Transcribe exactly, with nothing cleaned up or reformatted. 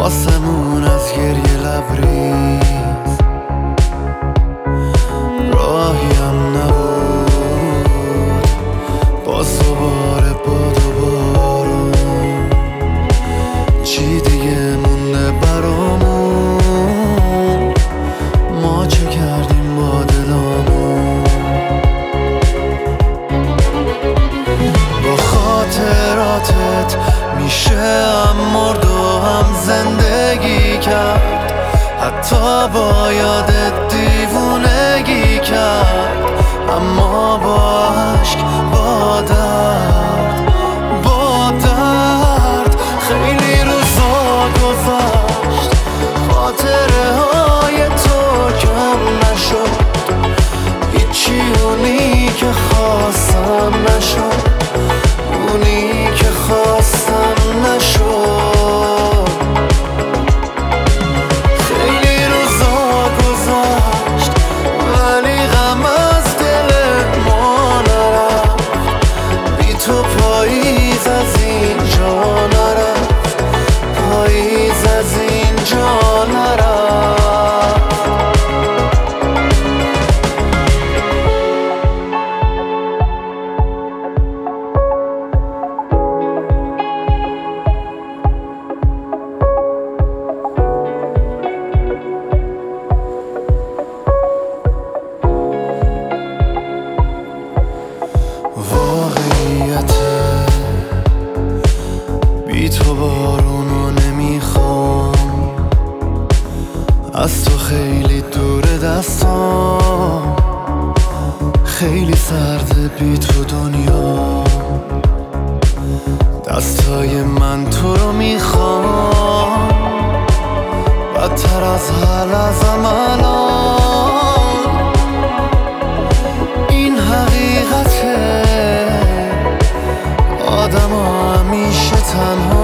آسمون از گریه لبریز، راهی هم نبود باز دوباره باد و بارون. چی دیگه مونده برامون؟ ما چه کردیم با دلامون؟ با خاطراتت میشه هم مرد و هم زندگی کرد، حتی با یادت دیوونگی کرد. اما با عشق، با درد، با درد خیلی روزا گذشت، خاطره های تو کم نشد، هیچی اونی که خواستم نشد، اونی که خواستم نشد. خیلی روزا گذشت ولی غم از دل ما نرفت، بی تو پاییز از اینجا نرفت، پاییز از اینجا نرفت. واقعیته بی تو بارونو نمیخوام، از تو خیلی دور دستام، خیلی سرده بی تو دنیا. دستای من تو رو میخوام بدتر از حال ازم الان. این حقیقته، آدم ها همیشه تنها